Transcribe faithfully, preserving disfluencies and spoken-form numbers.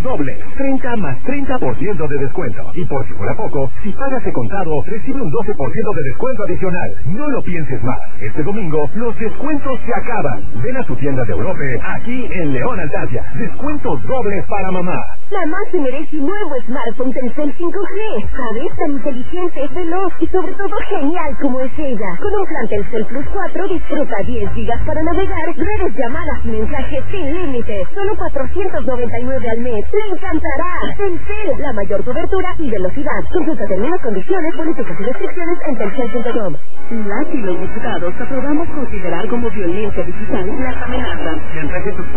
doble, treinta más treinta por ciento de descuento. Y por si fuera poco, si pagas de contado, recibe un doce por ciento de descuento adicional. No lo pienses más. Este domingo, los descuentos se acaban. Ven a tu tienda de Europa, aquí en León Altasia. Descuentos dobles para mamá. Mamá se merece un nuevo smartphone Telcel cinco G. ¿Sabes? Tan inteligente, veloz y sobre todo genial como es ella. Con un plan Telcel Plus cuatro disfruta diez gigas para navegar, redes, llamadas y mensajes sin límite. Solo cuatrocientos noventa y nueve al mes. ¡Le encantará! Telcel, la mayor cobertura y velocidad. Consulta términos, condiciones, políticas y restricciones en telcel punto com. Las y los diputados aprobamos considerar como violencia digital las amenazas.